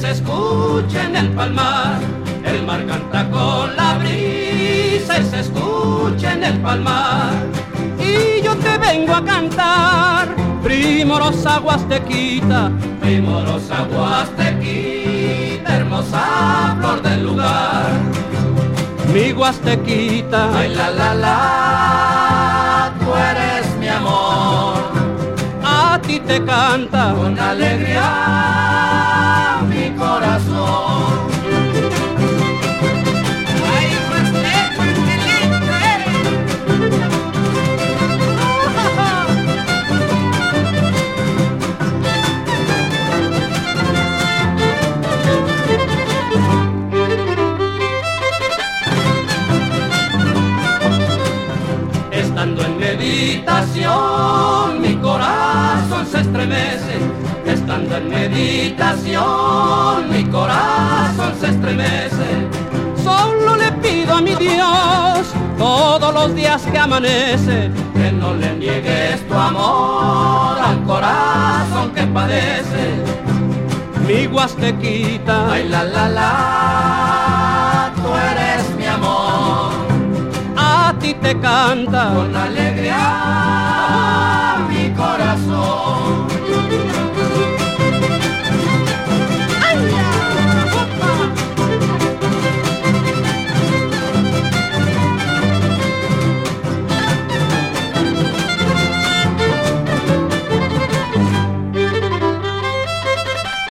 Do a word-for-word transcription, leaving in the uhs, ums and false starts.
se escucha en el palmar. El mar canta con la brisa y se escucha en el palmar. Y yo te vengo a cantar, primorosa Huastequita, primorosa Huastequita, hermosa flor del lugar. Mi Huastequita, ay la la la, tú eres mi amor. A ti te canta con alegría mi corazón. Estando en meditación, mi corazón se estremece. Estando en meditación, mi corazón se estremece. Solo le pido a mi Dios, todos los días que amanece, que no le niegues tu amor al corazón que padece. Mi Huastequita, ay la la la, tú eres mi amor. A ti te canta con alegría